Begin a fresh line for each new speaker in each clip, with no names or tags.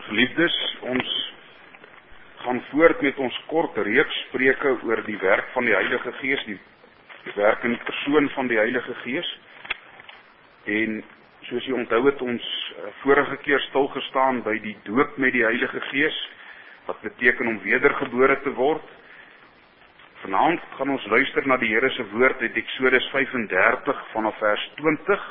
Geliefdes, ons gaan voort met ons kort reeks spreke oor die werk van die Heilige Gees, die werk in die persoon van die Heilige Gees. En soos jy onthou het ons vorige keer stilgestaan by die doop met die Heilige Gees, wat beteken om wedergebore te word. Vanaand gaan ons luister na die Here se woord uit Eksodus 35 vanaf vers 20.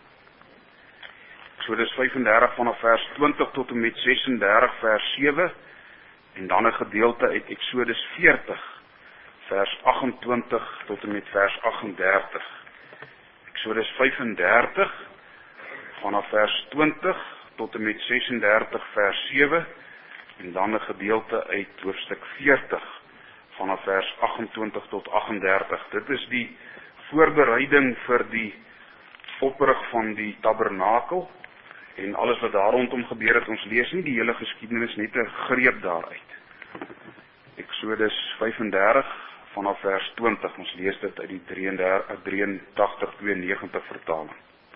Eksodus 35 vanaf vers 20 tot en met 36 vers 7 en dan 'n gedeelte uit Eksodus 40 vers 28 tot en met vers 38. Eksodus 35 vanaf vers 20 tot en met 36 vers 7 en dan 'n gedeelte uit hoofstuk 40 vanaf vers 28 tot 38. Dit is die voorbereiding vir die oprig van die tabernakel en alles wat daar rondom gebeur het. Ons lees nie die hele geskiedenis, net 'n greep daaruit. Eksodus 35 vanaf vers 20. Ons lees dit uit die 83-92 vertaling.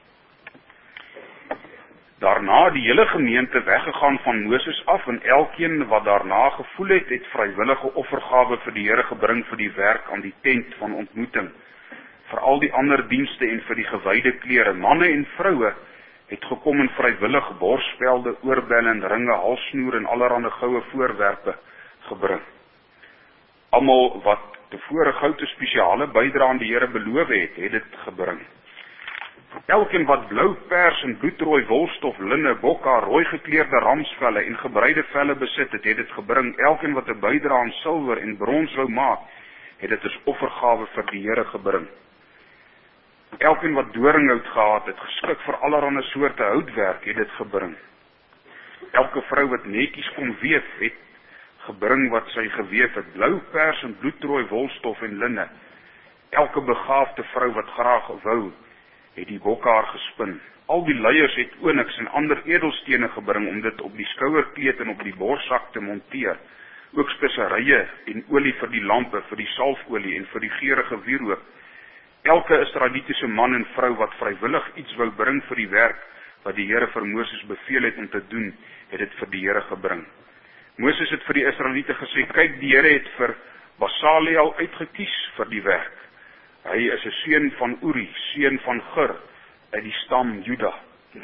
Daarna die hele gemeente weggegaan van Moses af en elkeen wat daarna gevoel het, het vrywillige offergawe vir die Here gebring vir die werk aan die tent van ontmoeting, vir al die ander dienste en vir die gewyde klere. Manne en vroue het gekom en vrywillig borsspelde, oorbelle en ringe, halssnoer en allerlei goue voorwerpe gebring. Almal wat tevore goud 'n spesiale bydrae aan die Here beloof het, het dit gebring. Elkeen wat blou, pers en bloedrooi wolstof, linne, bokhaar, rooi gekleurde ramsvelle en gebreide velle besit het, het dit gebring. Elkeen wat 'n bydrae aan silwer en brons wou maak, het dit as offergawe vir die Here gebring. Elkeen wat doringhout gehad het, geskik vir allerlei soorte houtwerk, het dit gebring. Elke vrou wat netjies kon weef, het gebring wat sy geweef het, blou, pers en bloedrooi wolstof en linne. Elke begaafde vrou wat graag wou, het die bokhaar gespin. Al die leiers het onyx en ander edelstene gebring om dit op die skouerkleed en op die borssak te monteer. Ook speserye en olie vir die lampe, vir die salfolie en vir die geurende wierook. Elke Israelitiese man en vrou wat vrywillig iets wou bring vir die werk wat die Here vir Moses beveel het om te doen, het dit vir die Here gebring. Moses het vir die Israeliete gesê, kyk, die Here het vir Basaliel uitgekies vir die werk. Hy is 'n seun van Uri, seun van Gur, uit die stam Juda.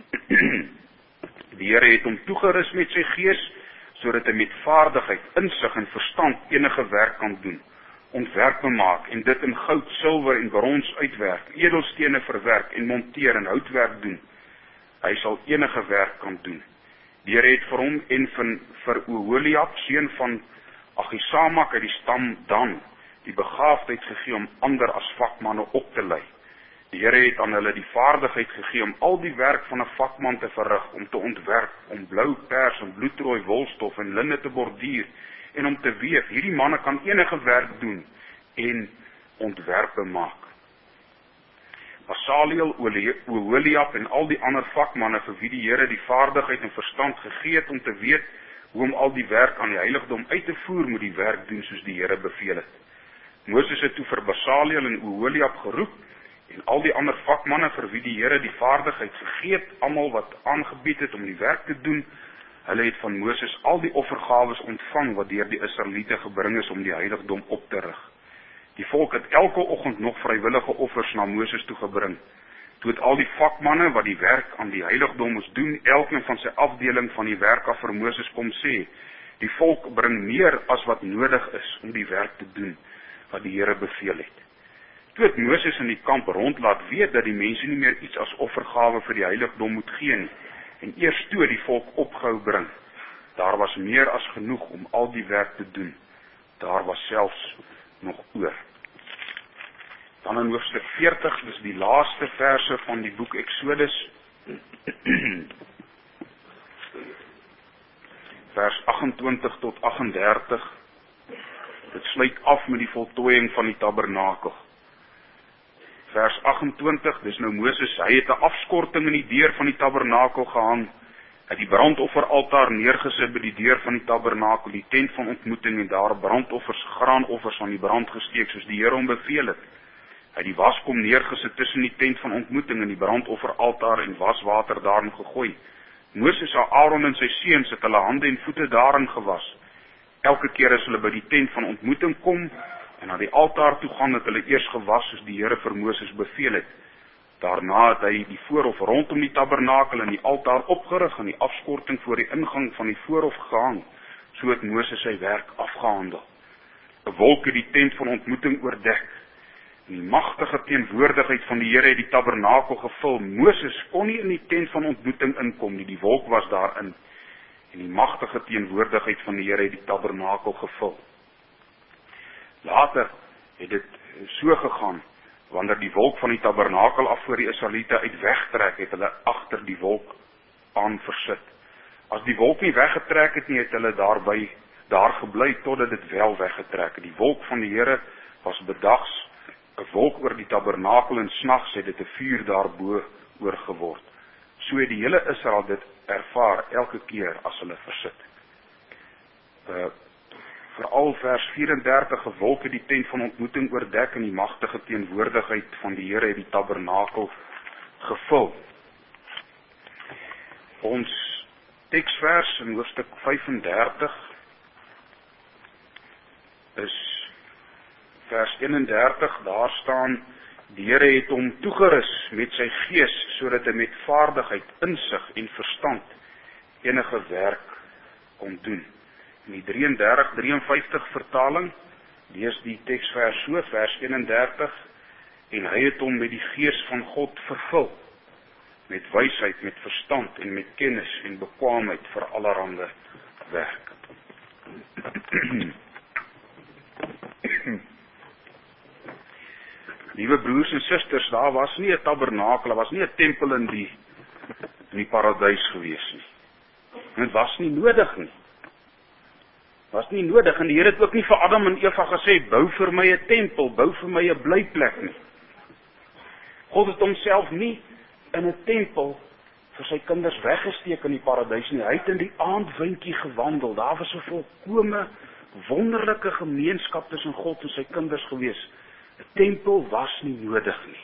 Die Here het hom toegerus met sy gees, sodat hy met vaardigheid, insig en verstand enige werk kan doen, ontwerpe maak en dit in goud, silwer en brons uitwerk, edelstene verwerk en monteer en houtwerk doen. Hy sal enige werk kan doen. Die Here het vir hom en vir Oholiab, seun van Ahisamak uit die stam Dan, die begaafdheid gegee om ander as vakmanne op te lei. Die Here het aan hulle die vaardigheid gegee om al die werk van 'n vakman te verrig, om te ontwerp, om blou, pers en bloedrooi wolstof en linne te borduur en om te weef. Hierdie manne kan enige werk doen en ontwerpe maak. Basaliel, Oholiab en al die ander vakmanne vir wie die Here die vaardigheid en verstand gegee het om te weet hoe om al die werk aan die heiligdom uit te voer, moet die werk doen soos die Here beveel het. Moses het toe vir Basaliel en Oholiab geroep en al die ander vakmanne vir wie die Here die vaardigheid gegee het, almal wat aangebied het om die werk te doen, hulle het van Moses al die offergawes ontvang wat deur die Israeliete gebring is om die heiligdom op te rig. Die volk het elke oggend nog vrywillige offers na Moses toe gebring. Toe het al die vakmanne wat die werk aan die heiligdom moes doen, elkeen van sy afdeling van die werk af vir Moses kom sê, die volk bring meer as wat nodig is om die werk te doen wat die Here beveel het. Toe het Moses in die kamp rond laat weet dat die mense nie meer iets as offergawe vir die heiligdom moet gee nie, en eers toe die volk opgehou bring. Daar was meer as genoeg om al die werk te doen. Daar was selfs nog oor. Dan in hoofstuk 40, dis die laaste verse van die boek Eksodus, vers 28 tot 38, dit sluit af met die voltooiing van die tabernakel. Vers 28, dis nou Moses, hy het 'n afskorting in die deur van die tabernakel gehang, het die brandofferaltaar neergesit by die deur van die tabernakel, die tent van ontmoeting, en daar brandoffers, graanoffers aan die brand gesteek, soos die Here hom beveel het. Hy het die waskom neergesit tussen die tent van ontmoeting en die brandofferaltaar en waswater daarin gegooi. Moses, Aaron en sy seuns het hulle hande en voete daarin gewas. Elke keer as hulle by die tent van ontmoeting kom en na die altaar toe gaan, het hulle eers gewas soos die Here vir Moses beveel het. Daarna het hy die voorhof rondom die tabernakel en die altaar opgerig en die afskorting voor die ingang van die voorhof gehang. So het Moses sy werk afgehandel. 'n wolk het die tent van ontmoeting oordek. En die magtige teenwoordigheid van die Here het die tabernakel gevul. Moses kon nie in die tent van ontmoeting inkom nie, die wolk was daarin. En die magtige teenwoordigheid van die Here het die tabernakel gevul. Later het dit so gegaan, wanneer die wolk van die tabernakel af voor die Israeliete uit wegtrek, het hulle agter die wolk aan versit. As die wolk nie weggetrek het nie, het hulle daar gebly totdat dit wel weggetrek het. Die wolk van die Here was bedags 'n wolk oor die tabernakel en snags het dit 'n vuur daarbo oor geword. So het die hele Israel dit ervaar elke keer as hulle versit. Veral vers 34, 'n wolk het die tent van ontmoeting oordek en die magtige teenwoordigheid van die Here het die tabernakel gevul. Ons teksvers in hoofstuk 35 is vers 31, daar staan: die Here het hom toegerus met sy gees, sodat hy met vaardigheid, insig en verstand enige werk kon doen. In die 33-53 vertaling, lees die teksvers so, vers 31, en hy het hom met die gees van God vervul, met wysheid, met verstand en met kennis en bekwaamheid vir allerhande werk. Liewe broers en susters, daar was nie 'n tabernakel, daar was nie 'n tempel in die paradys gewees nie. En dit was nie nodig nie. Was nie nodig, en die Here het ook nie vir Adam en Eva gesê, bou vir my 'n tempel, bou vir my 'n blyplek nie. God het homself nie in 'n tempel vir sy kinders weggesteek in die paradys nie. Hy het in die aandwindjie gewandel. Daar was 'n volkome wonderlike gemeenskap tussen God en sy kinders gewees. 'n Tempel was nie nodig nie.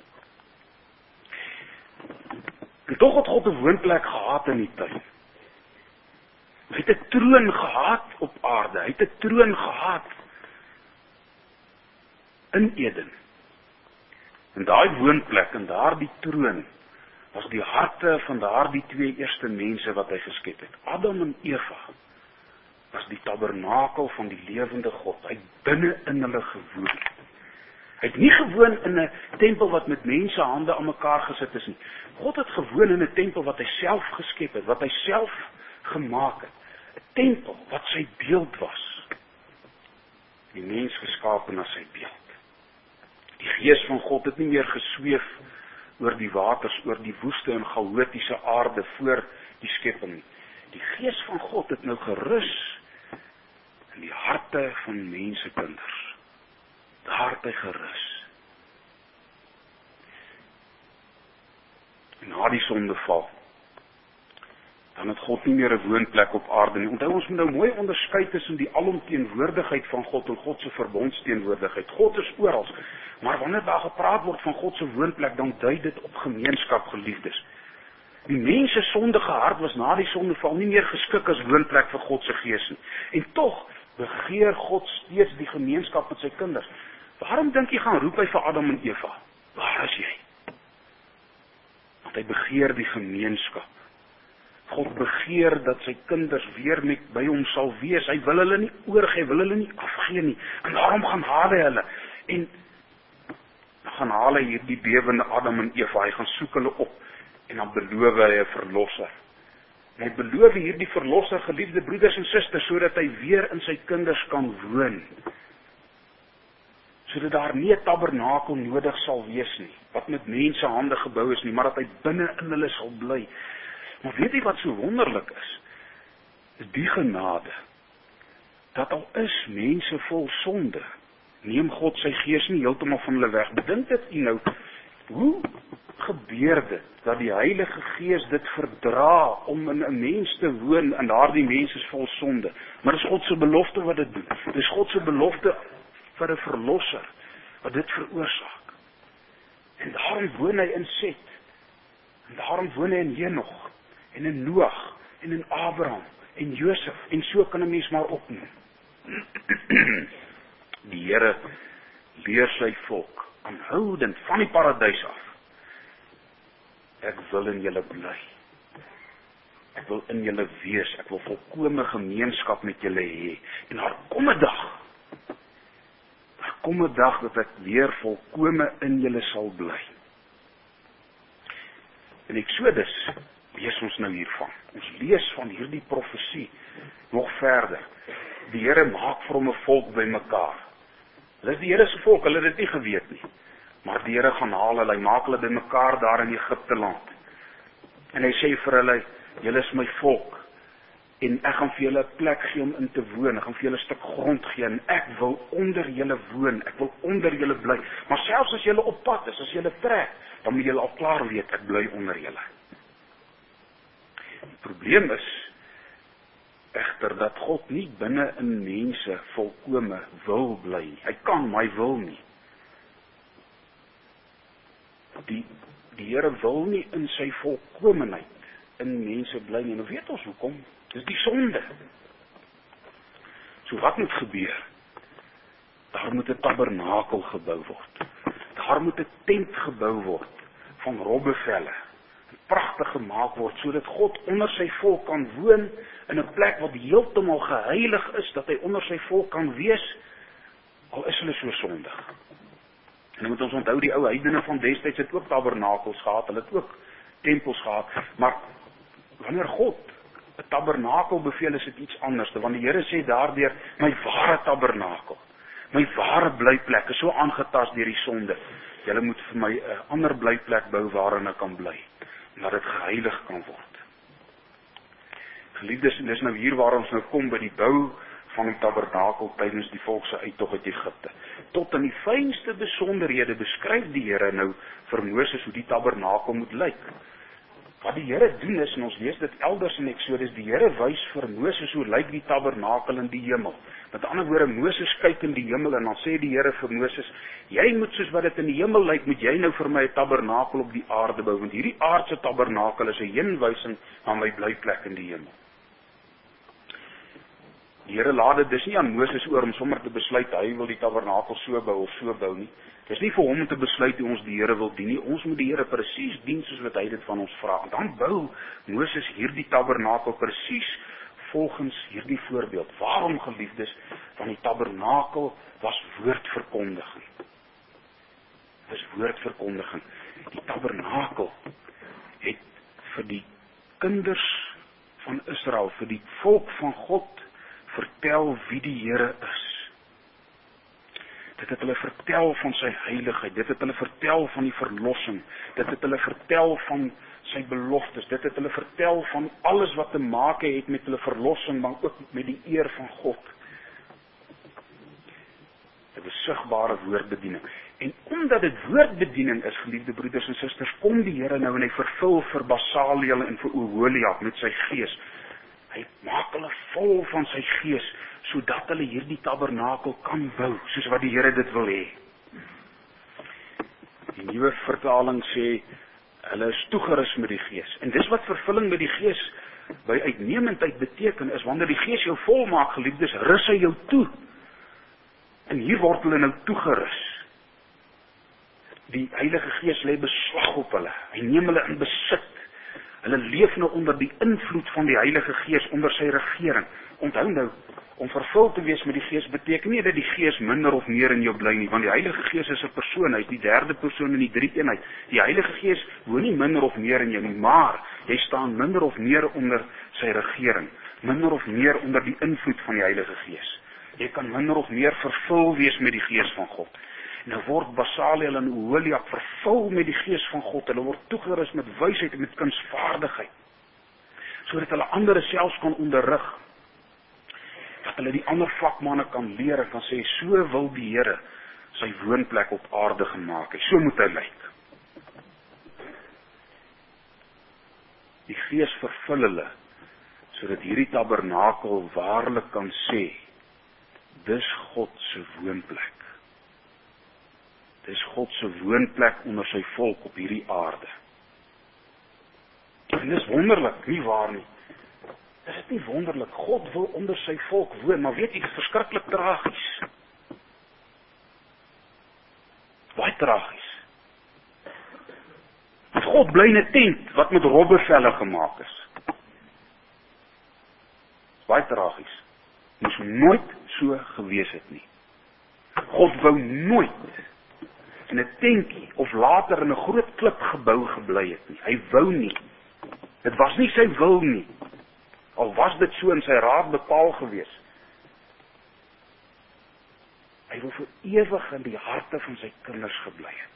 En tog het God 'n woonplek gehad in die tuin. Hy het 'n troon gehad op aarde. Hy het 'n troon gehad in Eden. En daai woonplek en daardie troon was die harte van daardie twee eerste mense wat hy geskep het. Adam en Eva was die tabernakel van die lewende God. Hy het binne in hulle gewoon. Hy het nie gewoon in 'n tempel wat met mense hande aan mekaar gesit is nie. God het gewoon in 'n tempel wat hy self geskep het, wat hy self gemaak het. 'n Tempel wat sy beeld was. Die mens geskape na sy beeld. Die gees van God het nie meer gesweef oor die waters, oor die woeste en chaotiese aarde voor die skepping nie. Die gees van God het nou gerus in die harte van mensekinders. Daar het hy gerus. Na die sondeval, dan het God nie meer 'n woonplek op aarde nie. Onthou, ons moet nou mooi onderskei tussen die alomteenwoordigheid van God en God se verbondsteenwoordigheid. God is oral, maar wanneer daar gepraat word van God se woonplek, dan dui dit op gemeenskap, geliefdes. Die mens se sondige hart was na die sondeval nie meer geskik as woonplek vir God se gees nie. En tog begeer God steeds die gemeenskap met sy kinders. Waarom dink jy gaan roep hy vir Adam en Eva? Waar is jy? Want hy begeer die gemeenskap. God begeer dat sy kinders weer met by hom sal wees. Hy wil hulle nie oorgee, hy wil hulle nie afgee nie. En daarom gaan haal hy hulle. En dan gaan haal hy hierdie bewende Adam en Eva. Hy gaan soek hulle op. En dan beloof hy 'n verlosser. En hy beloof hierdie verlosser, geliefde broeders en susters, sodat hy weer in sy kinders kan woon. Sodat daar nie 'n tabernakel nodig sal wees nie, wat met mense hande gebou is nie, maar dat hy binne in hulle sal bly. Maar weet jy wat so wonderlik is? Is die genade, dat al is mense vol sonde, neem God sy gees nie heeltemal van hulle weg. Bedink dit u nou, hoe gebeur dit, dat die Heilige Gees dit verdra, om in 'n mens te woon, en daardie mens is vol sonde. Maar dis God se belofte wat dit doen. Dis God se belofte vir 'n verlosser, wat dit veroorsaak. En daarom woon hy in Set, en daarom woon hy in Henog, en in Noag, en in Abraham, en Josef, en so kan 'n mens maar opnoem. Die Here leer sy volk aanhoudend van die paradys af. Ek wil in julle bly. Ek wil in julle wees, ek wil volkome gemeenskap met julle hê. En daar kom 'n dag dat ek weer volkome in julle sal bly. In Eksodus lees ons nou hiervan. Ons lees van hierdie profesie nog verder. Die Here maak vir hom 'n volk bymekaar. Hulle is die Here se volk, hulle het dit nie geweet nie. Maar die Here gaan haal hulle, hy maak hulle bymekaar daar in Egipte land. En hy sê vir hulle, julle is my volk, en ek gaan vir julle 'n plek gee om in te woon, ek gaan vir julle 'n stuk grond gee, en ek wil onder julle woon, ek wil onder julle bly. Maar selfs as julle op pad is, as julle trek, dan moet julle al klaar weet, ek bly onder julle. Die probleem is, egter, dat God nie binne in mense volkome wil bly nie. Hy kan, maar hy wil nie. Die Here wil nie in sy volkomenheid in mense bly nie. En weet ons hoekom? Dis die sonde. So wat moet gebeur? Daar moet 'n tabernakel gebou word. Daar moet 'n tent gebou word van robbevelle. Pragtig gemaak word, sodat God onder sy volk kan woon, in 'n plek wat heeltemal geheilig is, dat hy onder sy volk kan wees, al is hulle so sondig. En dan moet ons onthou, die ou heidene van destyds het ook tabernakels gehad, hulle het ook tempels gehad, maar wanneer God 'n tabernakel beveel, is dit iets anders, want die Here sê daardeur, my ware tabernakel, my ware blyplek is so aangetast deur die sonde, julle moet vir my 'n ander blyplek bou waarin ek kan bly, dat dit geheilig kan word. Geliefdes, dis nou hier waar ons nou kom by die bou van die tabernakel tydens die volk se uittog uit Egipte. Tot in die fynste besonderhede beskryf die Here nou vir Moses hoe die tabernakel moet lyk. Wat die Here doen is, en ons lees dit elders in Eksodus, die Here wys vir Moses hoe lyk die tabernakel in die hemel. Met ander woorde, Moses kyk in die hemel en dan sê die Here vir Moses, jy moet soos wat dit in die hemel lyk, moet jy nou vir my 'n tabernakel op die aarde bou, want hierdie aardse tabernakel is 'n heenwysing na my blyplek in die hemel. Die Here laat dit dis nie aan Moses oor om sommer te besluit hy wil die tabernakel so bou of so bou nie. Dis nie vir hom om te besluit hoe ons die Here wil dien nie. Ons moet die Here presies dien soos wat hy dit van ons vra. En dan bou Moses hierdie tabernakel presies volgens hierdie voorbeeld. Waarom, geliefdes? Want die tabernakel was woordverkondiging. Dis woordverkondiging. Die tabernakel het vir die kinders van Israel, vir die volk van God, vertel wie die Here is. Dit het hulle vertel van sy heiligheid, dit het hulle vertel van die verlossing, dit het hulle vertel van sy beloftes, dit het hulle vertel van alles wat te maak het met hulle verlossing, maar ook met die eer van God. 'n besigbare woordbediening. En omdat dit woordbediening is, geliefde broeders en susters, kom die Here nou en hy vervul vir Basaliel en vir Oholiab met sy gees. Hy maak hulle vol van sy gees, sodat hulle hierdie tabernakel kan bou, soos wat die Here dit wil hê. Die nuwe vertaling sê, hulle is toegerus met die gees. En dis wat vervulling met die gees by uitnemendheid beteken, is wanneer die gees jou vol maak, geliefdes, rus hy jou toe. En hier word hulle nou toegerus. Die Heilige Gees lê beslag op hulle. Hy neem hulle in besit. Hulle leef nou onder die invloed van die Heilige Gees, onder sy regering. Onthou nou, om vervul te wees met die Gees beteken nie dat die Gees minder of meer in jou bly nie, want die Heilige Gees is 'n persoon, hy is die derde persoon in die drie-eenheid. Die Heilige Gees woon nie minder of meer in jou nie, maar jy staan minder of meer onder sy regering, minder of meer onder die invloed van die Heilige Gees. Jy kan minder of meer vervul wees met die Gees van God. Nou word Basaliel en Oholiab vervul met die Gees van God. Hulle word toegerus met wysheid en met kunsvaardigheid, sodat hulle ander selfs kan onderrig, dat hulle die ander vakmanne kan leer en kan sê, so wil die Here sy woonplek op aarde gemaak het. So moet hy lyk. Die Gees vervul hulle, sodat hierdie tabernakel waarlik kan sê, dis God se woonplek. Dis God se woonplek onder sy volk op hierdie aarde. En dis wonderlik, nie waar nie. Is dit nie wonderlik? God wil onder sy volk woon, maar weet jy, dit is verskriklik tragies. Baie tragies. Want God bly in 'n tent wat met robbevelle gemaak is. Baie tragies. Moes nooit so gewees het nie. God wou nooit in 'n tentjie of later in 'n groot klipgebou gebly het nie. Hy wou nie. Dit was nie sy wil nie. Al was dit so in sy raad bepaal gewees. Hy wil vir ewig in die harte van sy kinders gebly het.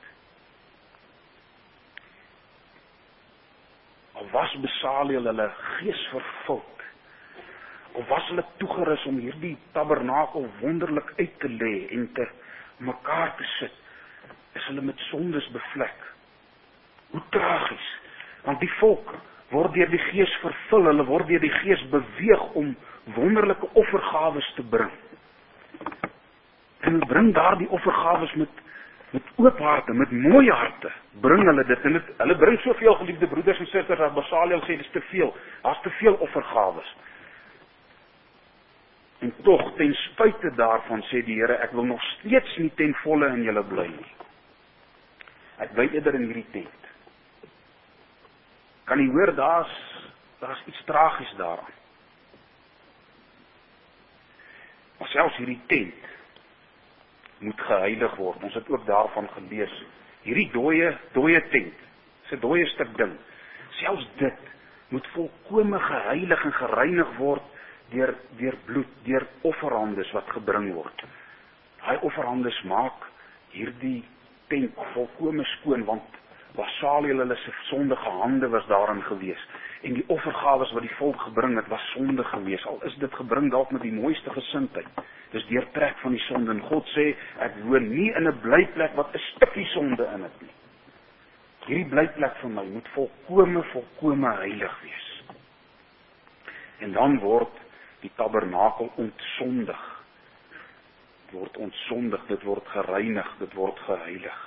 Al was Besaliel hulle gees vervuld, of was hulle toegerus om hierdie tabernakel wonderlik uit te lê en te mekaar te sit, is hulle met sondes bevlek. Hoe tragies, want die volk word deur die Gees vervul, hulle word deur die Gees beweeg om wonderlike offergawes te bring. En hulle bring daar die offergawes met oop harte, met mooi harte, bring hulle dit, en hulle bring soveel, geliefde broeders en susters, dat Besaliel sê, dis te veel, daar's te veel offergawes. En tog, ten spyte daarvan, sê die Here, ek wil nog steeds nie ten volle in julle bly nie. Ek bly eerder in hierdie tent. Kan jy hoor, daar's iets tragies daaraan. Maar selfs hierdie tent moet geheilig word. Ons het ook daarvan gelees. Hierdie dooie tent, is 'n dooie stuk ding. Selfs dit moet volkome geheilig en gereinig word deur bloed, deur offerhandes wat gebring word. Daai offerhandes maak hierdie tent volkome skoon, want Besaliel hulle se sondige hande was daarin gewees. En die offergawes wat die volk gebring het, was sonde gewees. Al is dit gebring dalk met die mooiste gesindheid. Dis deurtrek van die sonde. En God sê, ek woon nie in 'n blyplek wat 'n stukkie sonde in het nie. Hierdie blyplek van my moet volkome heilig wees. En dan word die tabernakel ontsondig. Dit word ontsondig, dit word gereinig, dit word geheilig.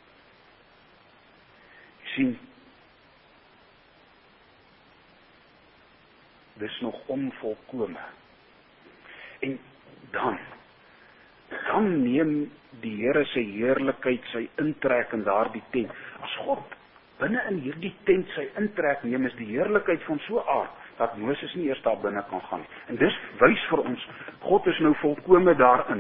Sien, dis nog onvolkome. En dan neem die Here sy heerlikheid, sy intrek in daardie tent. As God binne in hierdie tent sy intrek neem, is die heerlikheid van so 'n aard dat Moses nie eers daar binne kan gaan nie. En dis wys vir ons, God is nou volkome daarin.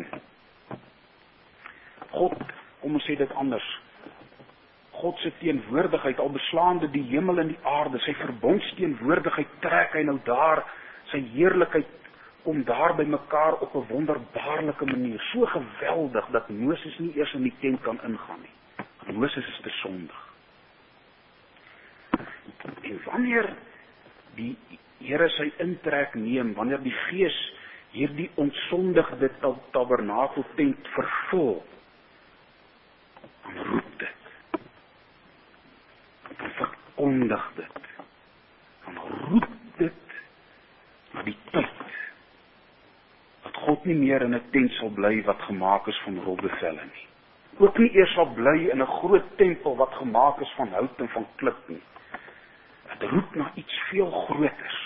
God, kom ons sê dit anders, God se teenwoordigheid, al beslaande die hemel en die aarde, sy verbondsteenwoordigheid trek hy nou daar, sy heerlikheid kom daar by mekaar op 'n wonderbaarlike manier, so geweldig dat Moses nie eers in die tent kan ingaan nie. Moses is te sondig. En wanneer die Here sy intrek neem, wanneer die Gees hierdie ontsondigde tabernakeltent vervul, dan roep dit, dan verkondig dit, dan roep dit na die tyd, dat God nie meer in 'n tent sal bly wat gemaak is van robbevelle nie. Ook nie eers sal bly in 'n groot tempel wat gemaak is van hout en van klip nie. Dit roep na iets veel groters.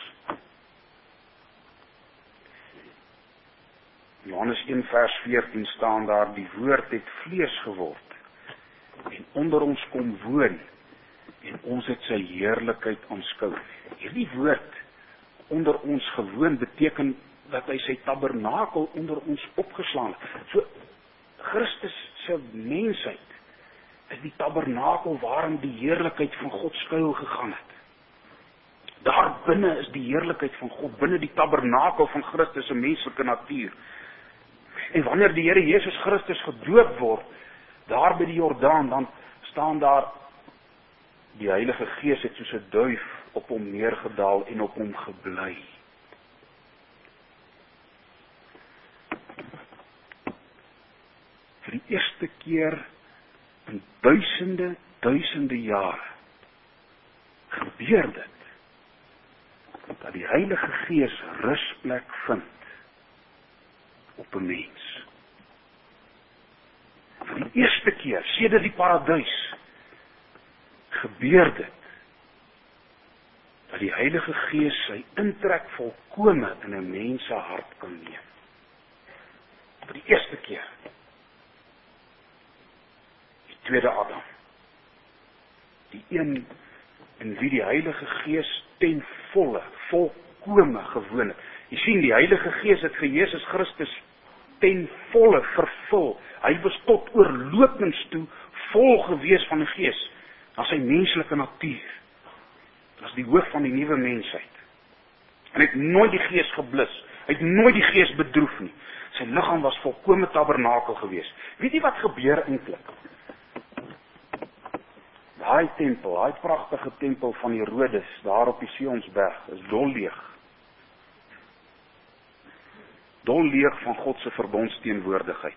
Johannes 1 vers 14 staan daar, die woord het vlees geword en onder ons kom woon en ons het sy heerlikheid aanskou. Hierdie woord onder ons gewoon beteken dat hy sy tabernakel onder ons opgeslaan het. So Christus se mensheid is die tabernakel waarin die heerlikheid van God skuil gegaan het. Daar binne is die heerlikheid van God, binne die tabernakel van Christus se menslike natuur. En wanneer die Here Jesus Christus gedoop word, daar by die Jordaan, dan staan daar, die Heilige Gees het soos 'n duif op hom neergedaal en op hom gebly. Vir die eerste keer in duisende jare gebeur dit, dat die Heilige Gees rusplek vind op 'n mens. Vir die eerste keer sedert die paradys gebeur dit dat die Heilige Gees sy intrek volkome in 'n mens se hart kan neem. Vir die eerste keer. Die tweede Adam. Die een in wie die Heilige Gees ten volle, volkome gewoon het. Jy sien, die Heilige Gees het vir Jesus Christus ten volle vervul. Hy was tot oorlopends toe vol gewees van die Gees, as sy menslike natuur. As die hoof van die nuwe mensheid. En hy het nooit die Gees geblus, hy het nooit die Gees bedroef nie. Sy liggaam was volkome tabernakel gewees. Weet jy wat gebeur eintlik? Daai tempel, daai pragtige tempel van Herodes, daar op die Sionsberg, is dolleeg. Dolleeg van God se verbondsteenwoordigheid.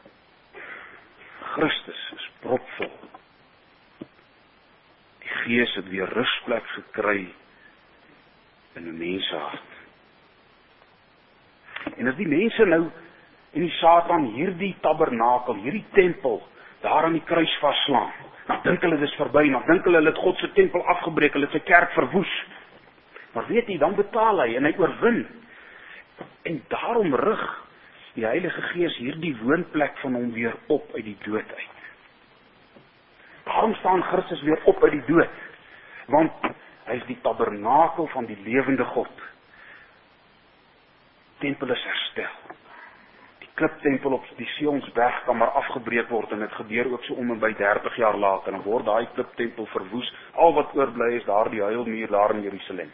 Christus is propvol. Die Gees het weer rusplek gekry in 'n mens se hart. En as die mense nou en die Satan hierdie tabernakel, hierdie tempel, daar aan die kruis vaslaan, dan dink hulle dis verby, dan dink hulle het God se tempel afgebreek, hulle het sy kerk verwoes. Maar weet jy, dan betaal hy en hy oorwin. En daarom rig die Heilige Gees hierdie woonplek van hom weer op uit die dood uit. Daarom staan Christus weer op uit die dood, want hy is die tabernakel van die lewende God. Tempel is herstel. Die kliptempel op die Sionsberg kan maar afgebreek word, en dit gebeur ook so om en by 30 jaar later, en word daai kliptempel verwoes. Al wat oorbly is daar die huilmuur daar in Jerusalem.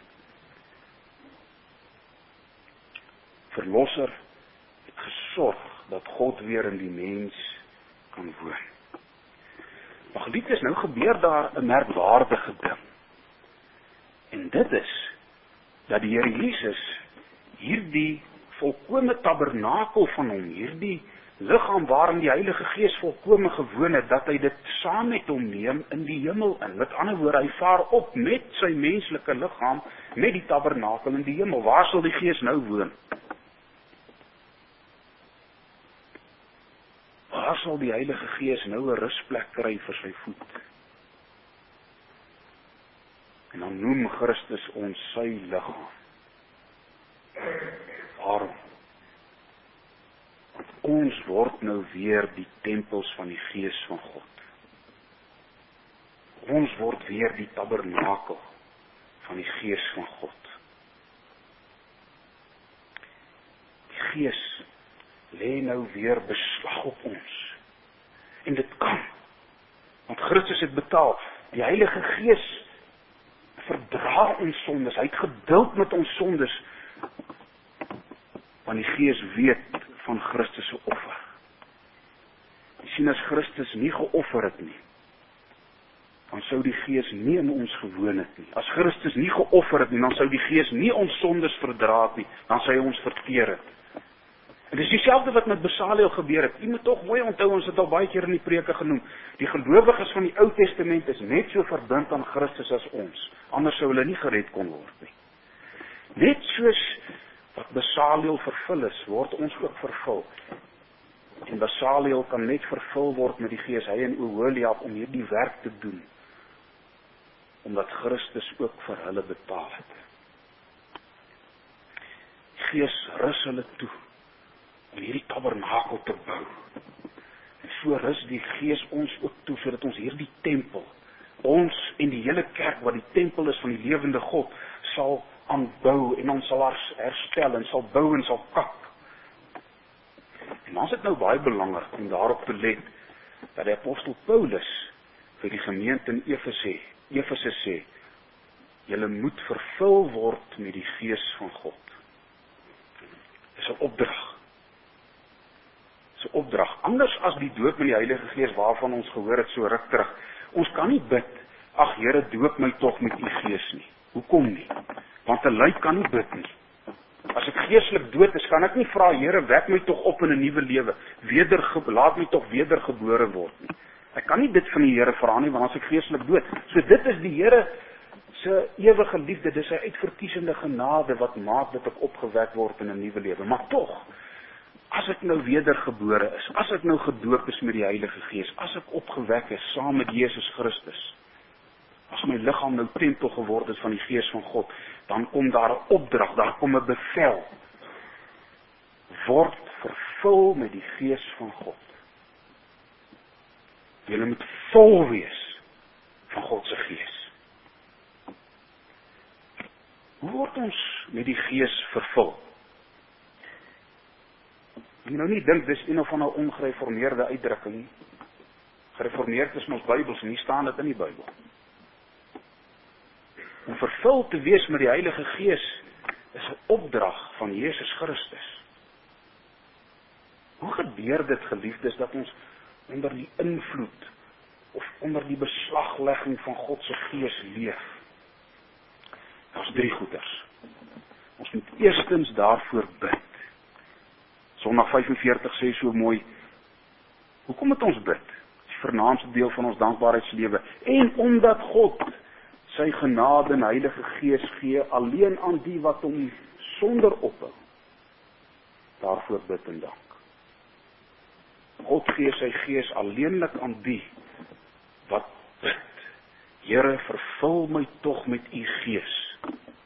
Verlosser het gesorg dat God weer in die mens kan woon. Maar geliefdes, nou gebeur daar 'n merkwaardige ding. En dit is dat die Here Jesus hierdie volkome tabernakel van hom, hierdie liggaam waarin die Heilige Gees volkome gewoon het, dat hy dit saam met hom neem in die hemel in. Met ander woorde, hy vaar op met sy menslike liggaam, met die tabernakel in die hemel. Waar sal die Gees nou woon? Waar sal die Heilige Gees nou 'n rusplek kry vir sy voet? En dan noem Christus ons sy liggaam. Waarom? Want ons word nou weer die tempels van die Gees van God. Ons word weer die tabernakel van die Gees van God. Die Gees lê nou weer beslag op ons. En dit kan, want Christus het betaal. Die Heilige Gees verdra ons sondes, hy het geduld met ons sondes, want die Gees weet van Christus se offer. Jy sien, as Christus nie geoffer het nie, dan sou die Gees nie in ons gewoon het nie. As Christus nie geoffer het nie, dan sou die Gees nie ons sondes verdra het nie, dan sou hy ons verteer het. En dis dieselfde wat met Besaliel gebeur het. Jy moet tog mooi onthou, ons het al baie keer in die preke genoem, die gelowiges van die Ou Testament is net so verbind aan Christus as ons, anders sou hulle nie gered kon word nie. Net soos wat Besaliel vervul is, word ons ook vervul. En Besaliel kan net vervul word met die Gees, hy en Oholiab, om hierdie werk te doen, omdat Christus ook vir hulle betaal het. Die Gees rus hulle toe om hierdie tabernakel te bou. En so rus die Gees ons ook toe, sodat ons hierdie tempel, ons en die hele kerk wat die tempel is van die lewende God, sal aanbou en ons sal herstel en sal bou en sal kap. En dan is dit nou baie belangrik om daarop te let dat die apostel Paulus vir die gemeente in Efese sê, julle moet vervul word met die Gees van God. Dis 'n opdrag. Opdrag, anders as die doop met die Heilige Gees waarvan ons gehoor het so ruk terug. Ons kan nie bid, ag Here, doop my tog met u Gees nie. Hoekom nie? Want 'n lui kan nie bid nie. As ek geestelik dood is, kan ek nie vra, Here, wek my tog op in 'n nuwe lewe, laat my tog wedergebore word nie. Ek kan nie dit van die Here vra nie, want as ek geestelik dood. So dit is die Here se ewige liefde, dis sy uitverkiesende genade wat maak dat ek opgewek word in 'n nuwe lewe. Maar tog, as ek nou wedergebore is, as ek nou gedoop is met die Heilige Gees, as ek opgewek is saam met Jesus Christus, As my liggaam nou tempel geword het van die Gees van God, dan kom daar 'n opdrag, daar kom 'n bevel. Word vervul met die Gees van God. Julle moet vol wees van God se Gees. Hoe word ons met die Gees vervul? Jy nou nie dink dis een of ander ongereformeerde uitdrukking nie. Gereformeerd is ons Bybels en hier staan dit in die Bybel. Om vervul te wees met die Heilige Gees is 'n opdrag van Jesus Christus. Hoe gebeur dit, geliefdes, dat ons onder die invloed of onder die beslaglegging van God se Gees leef? Daar's 3 goeders. Ons moet eerstens daarvoor bid. Sondag 45 sê so mooi, hoekom moet ons bid? Dis die vernaamste deel van ons dankbaarheidslewe. En omdat God sy genade en Heilige Gees gee alleen aan die wat hom sonder ophou. Daarvoor bid en dank. God gee sy Gees alleenlik aan die wat bid. Here, vervul my tog met u Gees.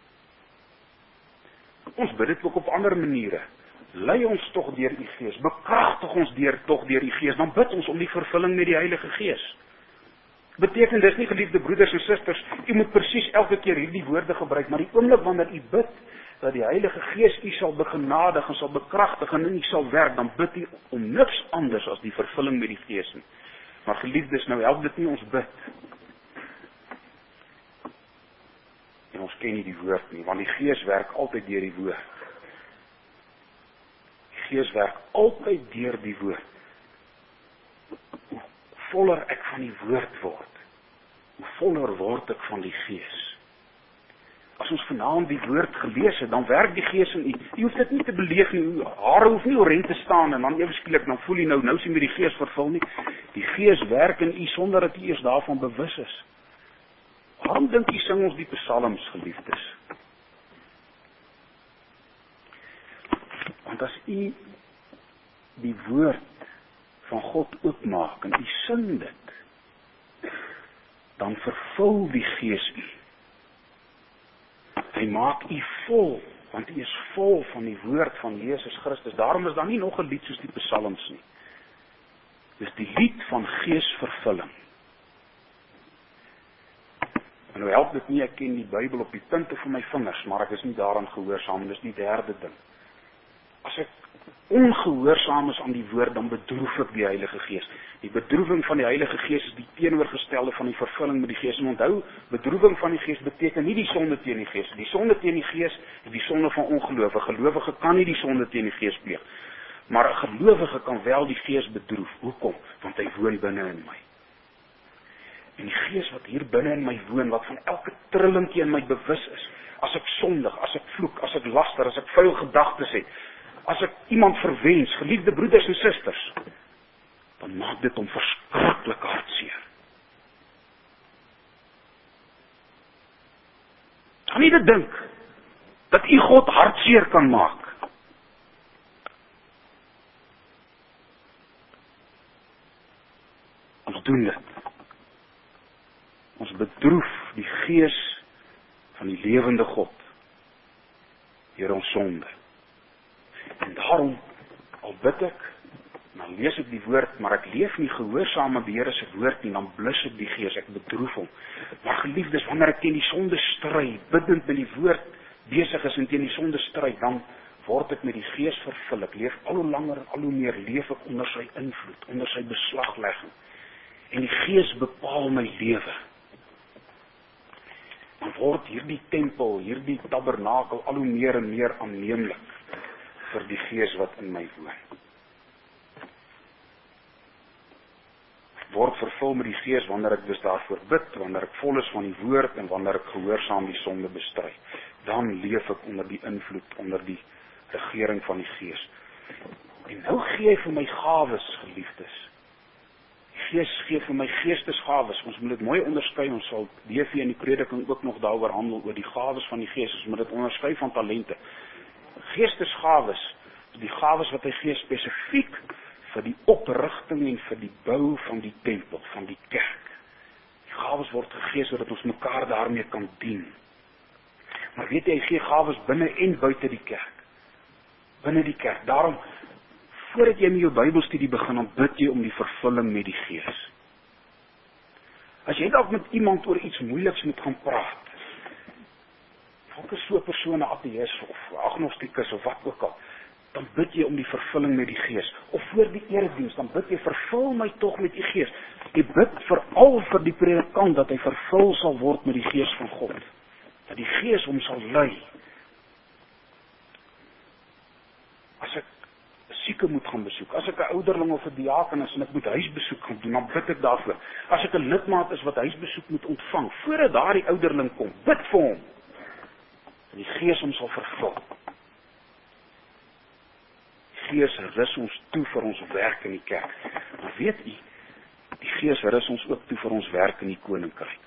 Ons bid dit ook op ander maniere. Lei ons tog deur u Gees, bekragtig ons tog deur u Gees, dan bid ons om die vervulling met die Heilige Gees. Beteken dis nie, geliefde broeders en susters, u moet presies elke keer hierdie woorde gebruik, maar die oomblik wanneer u bid, dat die Heilige Gees u sal begenadig en sal bekragtig en in u sal werk, dan bid u om niks anders as die vervulling met die Gees nie. Maar geliefdes, nou help dit nie ons bid. En ons ken nie die woord nie, want die Gees werk altyd deur die woord. Gees werk altyd deur die woord. Hoe voller ek van die woord word, hoe voller word ek van die Gees. As ons vanaand die woord gelees het, dan werk die Gees in u. U hoef dit nie te beleef nie, uw hare hoef nie oorent te staan, en dan ewe skielik, dan voel u nou sien met die Gees vervul nie. Die Gees werk in u, sonder dat u eers daarvan bewus is. Waarom dink u sing ons die psalms, geliefdes? Want as u die woord van God oopmaak en u sing dit, dan vervul die Gees u. Hy maak u vol, want u is vol van die woord van Jesus Christus. Daarom is daar nie nog 'n lied soos die psalms nie. Dis die lied van geesvervulling. En nou help dit nie, ek ken die Bybel op die punte van my vingers, maar ek is nie daaraan gehoorsaam, dis die derde ding. As ek ongehoorsaam is aan die woord, dan bedroef ek die Heilige Gees. Die bedroeving van die Heilige Gees is die teenoorgestelde van die vervulling met die Gees. En onthou, bedroeving van die Gees beteken nie die sonde teen die Gees. Die sonde teen die Gees is die sonde van ongeloof. 'n gelowige kan nie die sonde teen die Gees pleeg. Maar 'n gelowige kan wel die Gees bedroef. Hoekom? Want hy woon binne in my. En die Gees wat hier binne in my woon, wat van elke trillingkie in my bewus is, as ek sondig, as ek vloek, as ek laster, as ek vuil gedagtes het, as ek iemand verwens, geliefde broeders en susters, dan maak dit hom verskriklik hartseer. Kan nie dit dink, dat u God hartseer kan maak? Ons doen dit. Ons bedroef die Gees van die lewende God deur ons sonde. En daarom, al bid ek, dan lees ek die woord, maar ek leef nie gehoorsaam aan die Here se woord nie, dan blus ek die Gees, ek bedroef hom. Maar geliefdes, wanneer ek teen die sonde stry, bidend met die woord besig is en teen die sonde stry, dan word ek met die Gees vervul. Ek leef al hoe langer, al hoe meer leef ek onder sy invloed, onder sy beslaglegging. En die Gees bepaal my lewe. Dan word hierdie tempel, hierdie tabernakel al hoe meer en meer aanneemlik vir die Gees wat in my woon. Ek word vervul met die Gees wanneer ek dus daarvoor bid, wanneer ek vol is van die woord en wanneer ek gehoorsaam die sonde bestry. Dan leef ek onder die invloed, onder die regering van die Gees. En nou gee hy vir my gawes, geliefdes. Gees gee vir my geestesgawes. Ons moet dit mooi onderskei. Ons sal DV in die prediking ook nog daaroor handel, oor die gawes van die Gees. Ons moet dit onderskei van talente. Geestesgawes, die gawes wat hy gee spesifiek vir die oprigting en vir die bou van die tempel, van die kerk. Die gawes word gegee sodat ons mekaar daarmee kan dien. Maar weet jy, hy gee gawes binne en buite die kerk. Binne die kerk. Daarom, voordat jy met jou Bybelstudie begin, dan bid jy om die vervulling met die Gees. As jy dalk met iemand oor iets moeiliks moet gaan praat, dalk is so 'n persoon 'n ateïs of agnostikus of wat ook al, dan bid jy om die vervulling met die Gees. Of voor die erediens, dan bid jy, vervul my tog met die Gees. Jy bid veral vir die predikant, dat hy vervul sal word met die Gees van God. Dat die Gees hom sal lei. As ek 'n sieke moet gaan besoek, as ek 'n ouderling of 'n diaken is en ek moet huisbesoek gaan doen, dan bid ek daarvoor. As ek 'n lidmaat is wat huisbesoek moet ontvang, voordat daardie ouderling kom, bid vir hom. Dat die Gees hom sal vervul. Gees rus ons toe vir ons werk in die kerk. Maar weet u, die Gees rus ons ook toe vir ons werk in die koninkryk.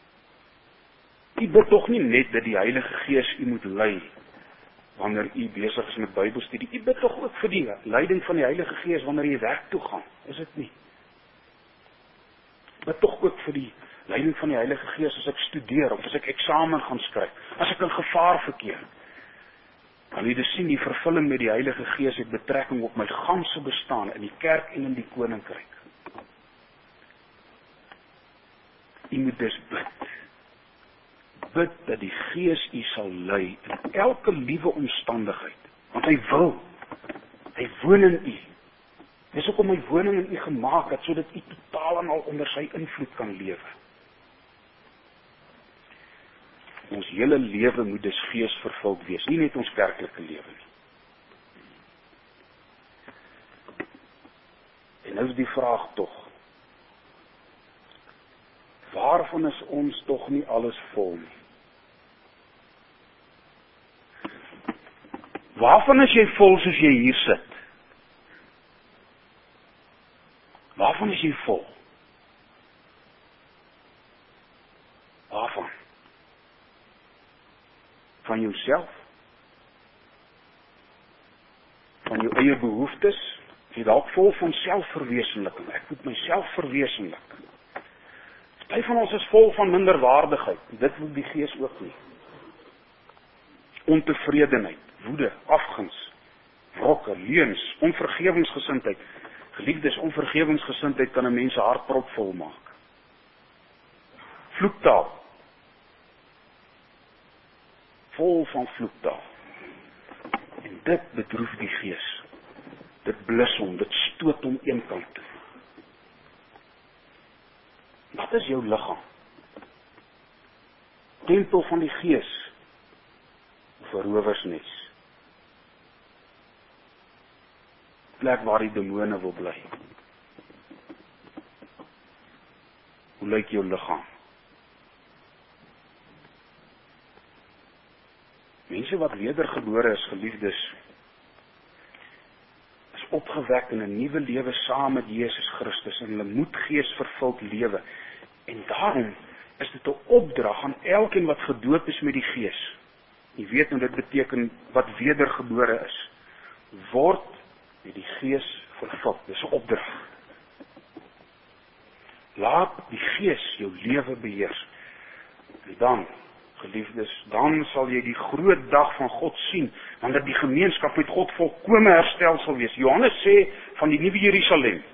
U bid tog nie net dat die Heilige Gees u moet lei wanneer u besig is met Bybelstudie. U bid tog ook vir die leiding van die Heilige Gees wanneer u werk toe gaan. Is dit nie? U bid tog ook vir die leiding van die Heilige Gees as ek studeer of as ek eksamen gaan skryf, as ek in gevaar verkeer. Kan jy dus sien, die vervulling met die Heilige Gees het betrekking op my ganse bestaan in die kerk en in die koninkryk. U moet dus bid. Bid dat die Gees u sal lei in elke liewe omstandigheid. Want hy wil. Hy woon in u. Dis ook om hy woning in u gemaak het, sodat u totaal en al onder sy invloed kan lewe. Ons hele lewe moet dus Gees vervuld wees, nie net ons kerklike lewe nie. En nou is die vraag tog, waarvan is ons tog nie alles vol nie? Waarvan is jy vol soos jy hier sit? Waarvan is jy vol? Waarvan? Van jouself? Van jou eie behoeftes? Jy dalk vol van selfverwesenliking. Ek moet myself verwesenlik. Party van ons is vol van minderwaardigheid. Dit wil die Gees ook nie. Ontevredenheid, woede, afguns, wrokke, leuns, onvergewensgesindheid. Geliefdes, onvergewensgesindheid kan 'n mens se hart propvol maak. Vloektaal. Vol van vloektaal. En dit bedroef die Gees. Dit blus hom, dit stoot hom eenkant toe. Wat is jou liggaam? Tempel van die Gees of 'n rowersnes? Plek waar die demone wil bly. Hoe lyk jou liggaam? Mense wat wedergebore is, geliefdes, is opgewek in 'n nuwe lewe saam met Jesus Christus en hulle moet geesvervuld lewe. En daarom is dit 'n opdrag aan elkeen wat gedoop is met die Gees. Jy weet nou dit beteken wat wedergebore is. Word met die Gees vervul. Dis 'n opdrag. Laat die Gees jou lewe beheers. En dan, geliefdes, dan sal jy die groot dag van God sien, wanneer die gemeenskap met God volkome herstel sal wees. Johannes sê van die nuwe Jerusalem,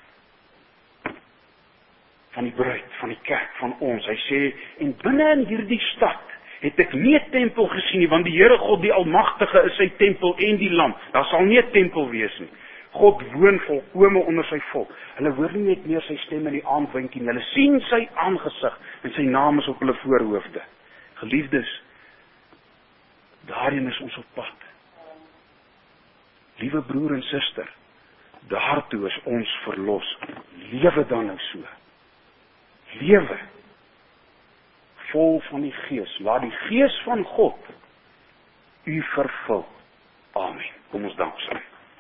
van die bruid, van die kerk, van ons. Hy sê, en binne in hierdie stad het ek nie 'n tempel gesien nie, want die Here God die Almagtige is sy tempel en die Lam. Daar sal nie 'n tempel wees nie. God woon volkome onder sy volk. Hulle hoor nie net meer sy stem in die aandwinkie nie. Hulle sien sy aangesig en sy naam is op hulle voorhoofde. Geliefdes, daarin is ons op pad. Liewe broer en suster, daartoe is ons verlos. Lewe dan nou so. Lewe vol van die Gees. Laat die Gees van God u vervul. Amen. Kom ons dank saam.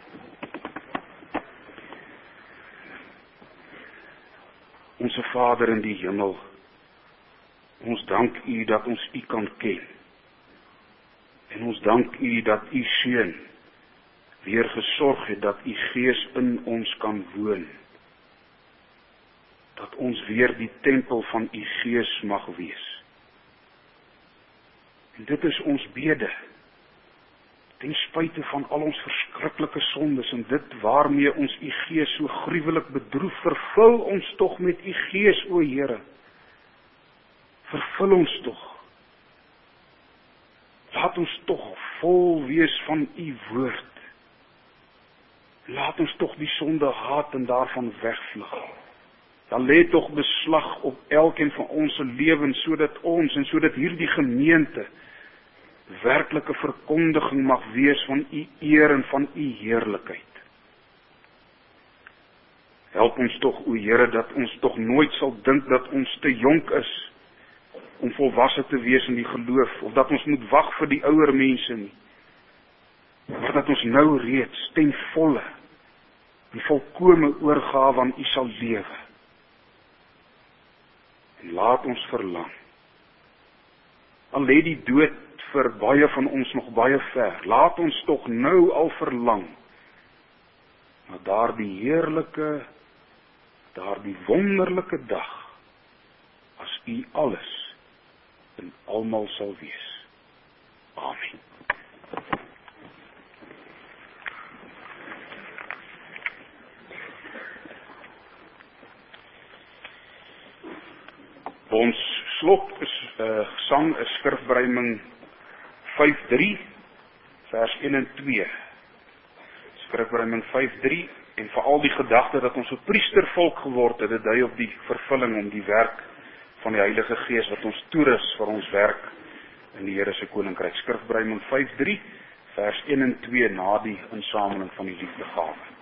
Onse Vader in die hemel, ons dank u dat ons u kan ken. En ons dank u dat u Seun weer gesorg het dat u Gees in ons kan woon. dat ons weer die tempel van u Gees mag wees. En dit is ons bede, ten spyte van al ons verskriklike sondes en dit waarmee ons u Gees so gruwelik bedroef, vervul ons tog met u Gees, o Here. Vervul ons tog. Laat ons tog vol wees van u woord. Laat ons tog die sonde haat en daarvan wegvlug. Dan lê tog beslag op elkeen van ons lewens, sodat ons en sodat hierdie gemeente werklike verkondiging mag wees van u eer en van u heerlikheid. Help ons tog, o Here, dat ons tog nooit sal dink dat ons te jonk is om volwasse te wees in die geloof, of dat ons moet wag vir die ouer mense nie, maar dat ons nou reeds ten volle die volkome oorgawe aan u sal lewe. En laat ons verlang. Al lê die dood vir baie van ons nog baie ver, laat ons tog nou al verlang na daardie heerlike, daardie wonderlike dag, as u alles en almal sal wees. Amen. Ons slot sang is skrifbryming 5:3, vers 1 en 2. Skrifbryming 5:3, en veral die gedagte dat ons 'n priestervolk geword het, dit dui op die vervulling om die werk van die Heilige Gees wat ons toerus vir ons werk in die Here se koninkryk. Skrifbryming 5:3, vers 1 en 2 na die insameling van die liefdegawe.